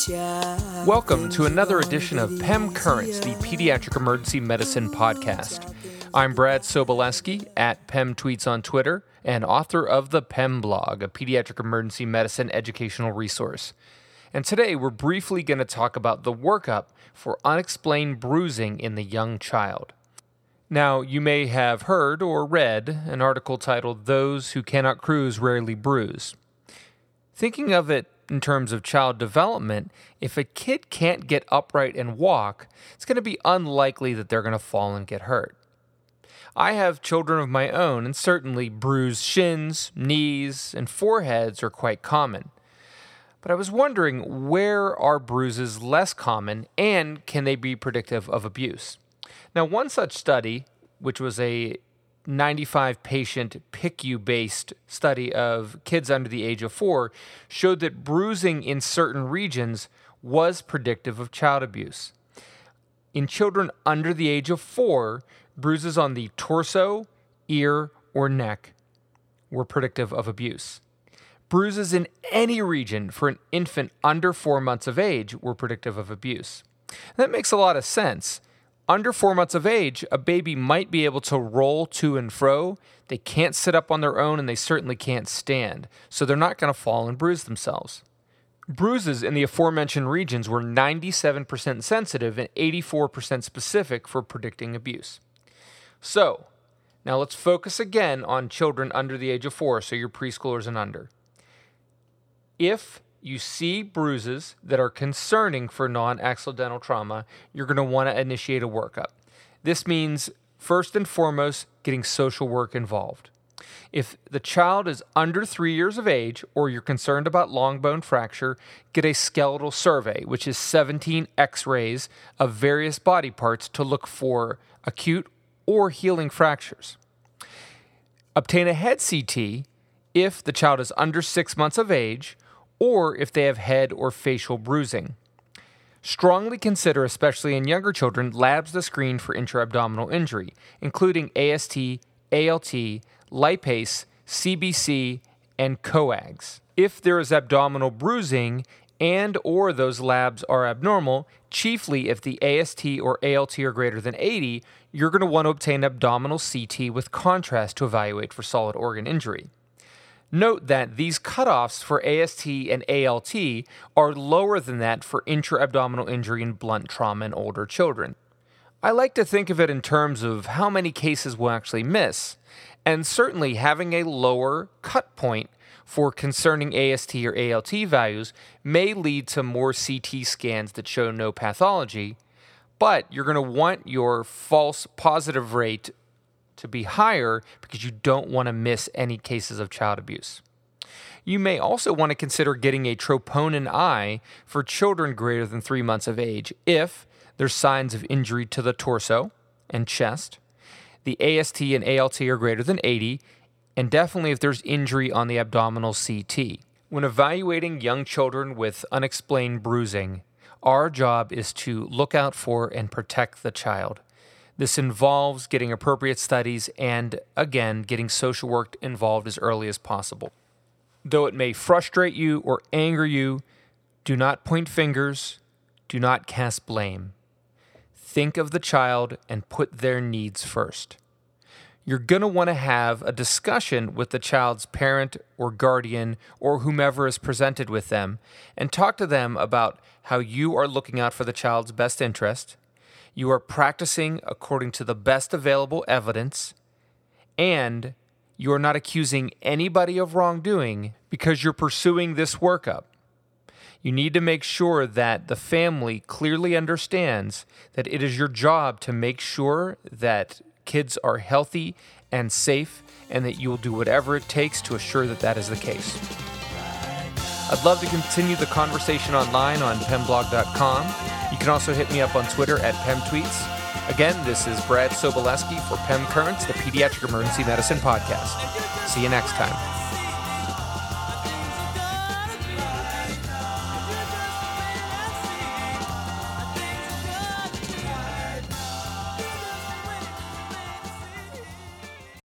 Welcome to another edition of PEM Currents, the Pediatric Emergency Medicine Podcast. I'm Brad Sobolewski at PEM Tweets on Twitter and author of the PEM Blog, a pediatric emergency medicine educational resource. And today we're briefly going to talk about the workup for unexplained bruising in the young child. Now, you may have heard or read an article titled, "Those Who Cannot Cruise Rarely Bruise." Thinking of it in terms of child development, if a kid can't get upright and walk, it's going to be unlikely that they're going to fall and get hurt. I have children of my own, and certainly bruised shins, knees, and foreheads are quite common. But I was wondering, where are bruises less common, and can they be predictive of abuse? Now, one such study, which was a 95-patient PICU-based study of kids under the age of 4, showed that bruising in certain regions was predictive of child abuse. In children under the age of 4, bruises on the torso, ear, or neck were predictive of abuse. Bruises in any region for an infant under 4 months of age were predictive of abuse. That makes a lot of sense. Under 4 months of age, a baby might be able to roll to and fro. They can't sit up on their own, and they certainly can't stand, so they're not going to fall and bruise themselves. Bruises in the aforementioned regions were 97% sensitive and 84% specific for predicting abuse. So, now let's focus again on children under the age of 4, so your preschoolers and under. If you see bruises that are concerning for non-accidental trauma, you're going to want to initiate a workup. This means, first and foremost, getting social work involved. If the child is under 3 years of age, or you're concerned about long bone fracture, get a skeletal survey, which is 17 x-rays of various body parts to look for acute or healing fractures. Obtain a head CT if the child is under 6 months of age, or if they have head or facial bruising. Strongly consider, especially in younger children, labs to screen for intra-abdominal injury, including AST, ALT, lipase, CBC, and coags. If there is abdominal bruising and or those labs are abnormal, chiefly if the AST or ALT are greater than 80, you're going to want to obtain abdominal CT with contrast to evaluate for solid organ injury. Note that these cutoffs for AST and ALT are lower than that for intra-abdominal injury and blunt trauma in older children. I like to think of it in terms of how many cases we'll actually miss, and certainly having a lower cut point for concerning AST or ALT values may lead to more CT scans that show no pathology, but you're going to want your false positive rate to be higher because you don't want to miss any cases of child abuse. You may also want to consider getting a troponin I for children greater than 3 months of age if there's signs of injury to the torso and chest, the AST and ALT are greater than 80, and definitely if there's injury on the abdominal CT. When evaluating young children with unexplained bruising, our job is to look out for and protect the child. This involves getting appropriate studies and, again, getting social work involved as early as possible. Though it may frustrate you or anger you, do not point fingers, do not cast blame. Think of the child and put their needs first. You're going to want to have a discussion with the child's parent or guardian or whomever is presented with them and talk to them about how you are looking out for the child's best interest. You are practicing according to the best available evidence, and you are not accusing anybody of wrongdoing because you're pursuing this workup. You need to make sure that the family clearly understands that it is your job to make sure that kids are healthy and safe, and that you will do whatever it takes to assure that that is the case. I'd love to continue the conversation online on PEMblog.com. You can also hit me up on Twitter at PEMTweets. Again, this is Brad Sobolewski for PEM Currents, the Pediatric Emergency Medicine Podcast. See you next time.